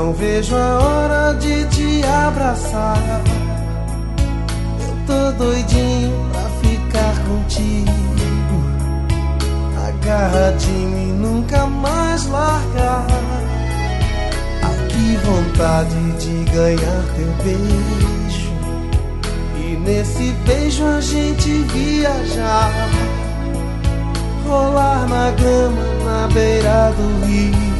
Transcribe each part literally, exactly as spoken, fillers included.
Não vejo a hora de te abraçar. Eu tô doidinho pra ficar contigo, agarradinho e nunca mais largar. Ah, que vontade de ganhar teu beijo, e nesse beijo a gente viajar, rolar na grama na beira do rio,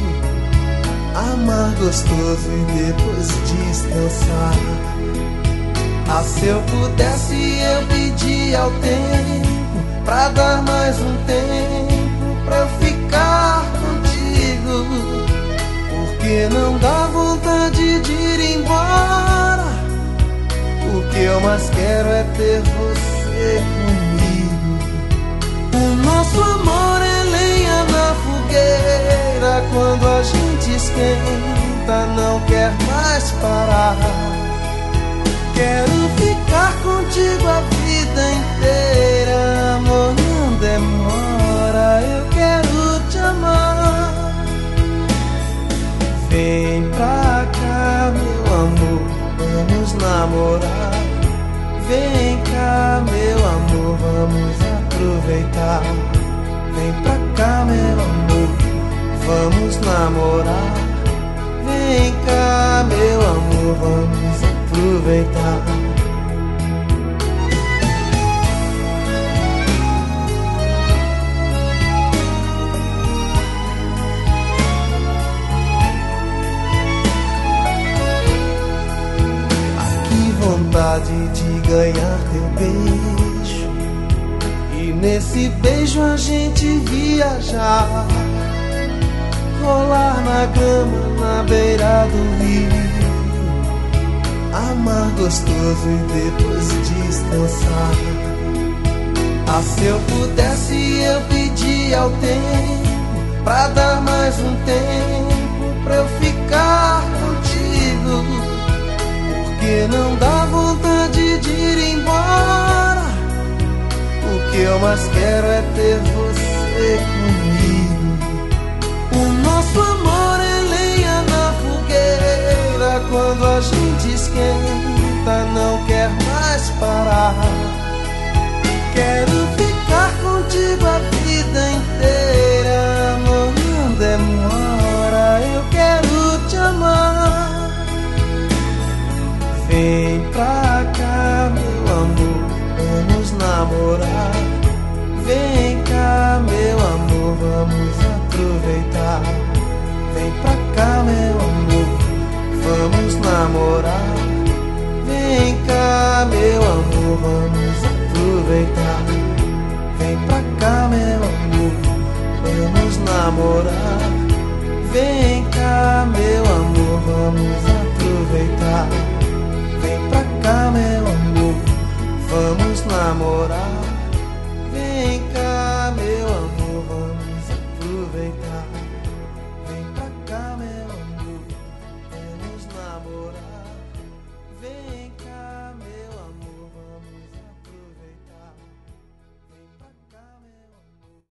amar gostoso e depois descansar. Ah, se eu pudesse eu pedia ao tempo pra dar mais um tempo pra eu ficar contigo, porque não dá vontade de ir embora. O que eu mais quero é ter você comigo. O nosso amor é lenha na fogueira, quando a gente esquenta não quer mais parar. Quero ficar contigo a vida inteira, amor, não demora, eu quero te amar. Vem pra cá, meu amor, vamos namorar. Vem cá, meu amor, vamos aproveitar. Vem pra cá, meu amor, vamos namorar. Vem cá, meu amor, vamos aproveitar. Ah, que vontade de ganhar teu beijo, e nesse beijo a gente viajar, rolar na grama na beira do rio, amar gostoso e depois descansar. Ah, se eu pudesse eu pedia ao tempo pra dar mais um tempo pra eu ficar contigo, porque não dá vontade de ir embora. O que eu mais quero é ter você comigo. O nosso amor é lenha na fogueira, quando a gente esquenta não quer mais parar. Quero ficar contigo a vida inteira, amor, não demora, eu quero te amar. Vem pra cá, meu amor, vamos namorar. Vem cá, meu amor, vamos aproveitar. Vem pra cá, meu amor, vamos namorar. Vem cá, meu amor, vamos aproveitar. Vem pra cá, meu amor, vamos namorar. Vem cá, meu amor, vamos aproveitar. Vem pra cá, meu amor, vamos namorar.